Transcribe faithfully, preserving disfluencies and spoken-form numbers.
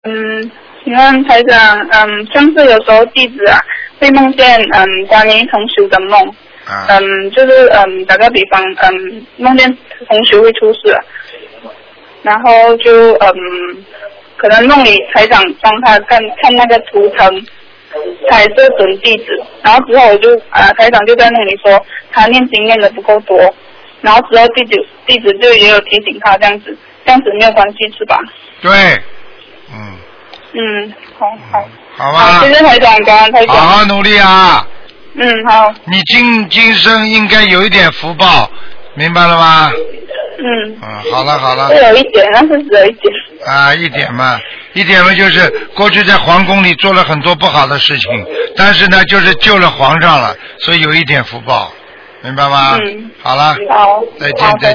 嗯，请问台长，嗯，上次有时候弟子啊会梦见嗯关于同修的梦， 啊、 嗯，就是嗯打个比方，嗯梦见同修会出事，然后就嗯可能梦里台长帮他看看那个图腾，彩色准弟子，然后之后我就啊台长就在梦里说他念经念的不够多，然后之后弟子弟子就也有提醒他这样子，这样子没有关系是吧？ 对，嗯。 嗯，好好。 好吧。 好，谢谢台长，感恩台长。 好好努力啊！ 嗯，好。 你今今生应该有一点福报，明白了吗？ 嗯。 嗯，好了好了。 是有一点，但是只有一点。 啊，一点嘛，一点嘛，就是过去在皇宫里做了很多不好的事情，但是呢，就是救了皇上了，所以有一点福报，明白吗？ 嗯。 好了。 好。 再见再见。